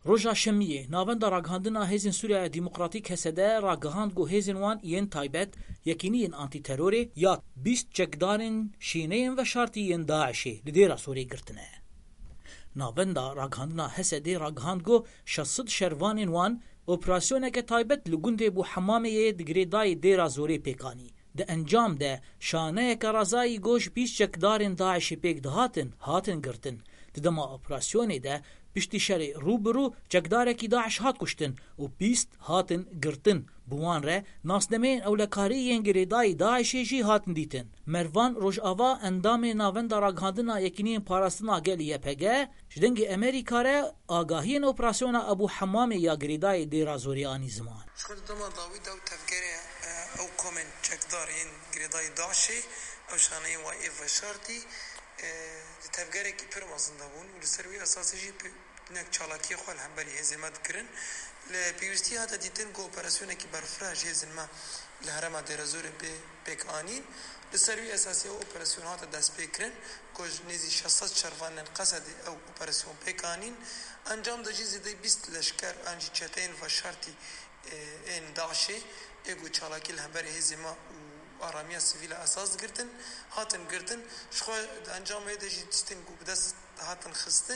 Roja şemiye navenda ragihandina hêzên Sûriya Demokratîk hesede ragihand got hêzên wan yên taybet yekîniyên antîterorê ya 20 çekdarên şîneyên veşartî yên Daişê li dêra Sûriyê girtine. Navenda ragihandina hesedê ragihand got 600 şervanên wan operasyoneke taybet li gundê Bû Hemameyê di girêdayê dêra Zorê pêkanî. Di encam de şaneyeke razayî got 20 çekdarên Daişê pêk dihatin hatin girtin. Di dema operasyonê de piştî şerê rûbirû çekdarekî Daeş hat kuştin û 20 hatin girtin. Bi wan re nasdemeyên ewlekariyên girêdayî Daişê jî hatin dîtin. Mervan Rojava endamê navenda ragihandina yekîniyên parastina gelê YPG ji dengê Amerîka re agahiyên operasyona Ebû Hemamê ya girêdayê dêra Zorê anî ziman. او کومن چکدارین گریدای داعشی او شانه و ایف شرطی تفکری کی پر مازنده بون و سروی اساسی جی نک چالاکی خال هم بری هزیمت کرن ل پیوستی هات دیتن کو اپراسیون کی برفراج هزیما لهرم درزور به پکانین ل سروی اساسی او اپراسیون هات دست بکرن کوج نزی 600 شرفان قصد او اپراسیون پکانین انجام دجیز دی 20 لشکر انجی چتین و شرطی این داعشی اگو چالاکی لهبر هزیما و آرامی سیویل اساس گرتن هاتن گرتن شخو انجام هده جیتن گو بدست هاتن خستن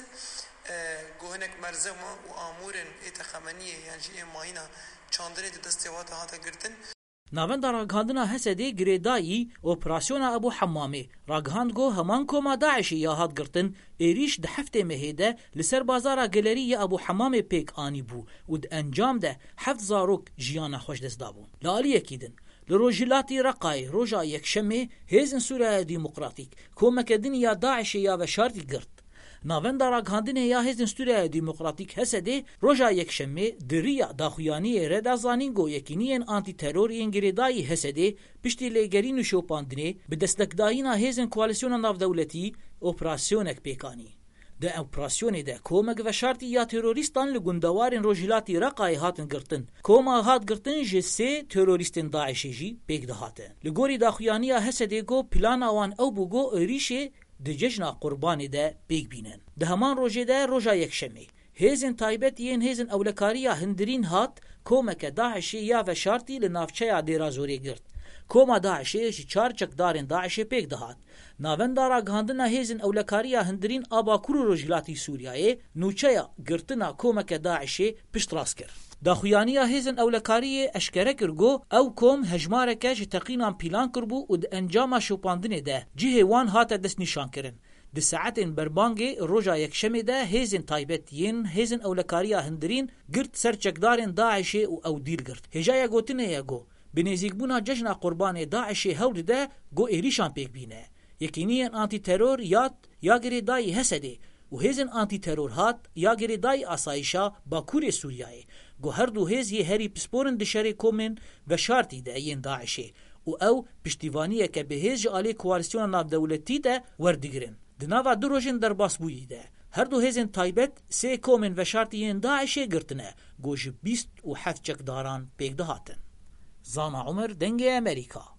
گوهنک مرزم و آمورن اتخامنیه یعنی جی ماینا چاندره دسته هاتا گرتن. Navenda ragihandina hesedê girêdayî operasyona Ebû Hemamê ragihand got heman koma Daişê ya hat girtin êrîş di heftê mehê de li ser bazara gelerî ya Ebû Hemamê pêk anî bû û di encam de 7 zarok jiyana xweş dest dabûn. Li aliyekî din li Rojhilatê Reqayê roja yekşemê hêzên Sûriya Demokratîk komeke din ya Daişê ya veşartî girt. Navenda ragihandinê ya hêzên Sûriya Demokratîk hesedê roja yekşemê di rêya daxuyaniyê re de zanîn got yekîniyên antîteroriyên girêdayî hesedê piştî lêgerîn û şopandinê bi destekdayîna hêzên koalîsyona navdewletî operasyonek pêkanî. Di operasyonê de komek veşartî ya terorîstan li gundewarên Rojhilatê Reqayê hatin girtin. Koma hat girtin ji 3 terorîstên Daişê jî pêk dihatin. Li gorî daxuyaniya hesedê got plana wan ew bû got êrişê di cejna qurbanê de pêk bînin. Di heman rojê de roja yekşemê hêzên taybet yên hêzên ewlekariya hindirîn hat komeke Daişê ya veşartî li navçeya dêra Zorê girt. Koma Daişê ji 4 çekdarên Daişê pêk dihat. Navenda ragihandina hêzên ewlekariya hindirîn a Bakur û Rojhilatê Sûriyayê nûçeya girtina komeke Daişê pişt rast kir. Daxuyaniya hêzên ewlekariyê eşkere kir got ew kom hejmareke ji teqînan pîlan kirbû û di encama şopandinê de cihê wan hate destnîşankirin. Di saetên berbangê roja yekşemê de hêzên taybet yên hêzên ewlekariya hindirîn girt ser çekdarên Daişê û ew dîr girt. Hêjaya gotinê ye got bi nêzîkbûna cejna qurbanê Daişê hewlî de got êrîşan pêk bîne. Yekîniyên antîteror ya girêdayî hesedê û hêzên antîteror hat ya girêdayî asayişa Bakurê Sûriyayê got her du hêz yê herî pisporin di şerê komên veşartî de yên Daişê û ew piştîvaniyeke bi hêz ji alê koalîsyona navdewletî de werdigirin. Di nava du rojên derbasbûyî de her du hêzên taybet 3 komên veşartî yên Daişê girtine got ji 27 çekdaran pêk dihatin. Zana Umer dengê Amerîka.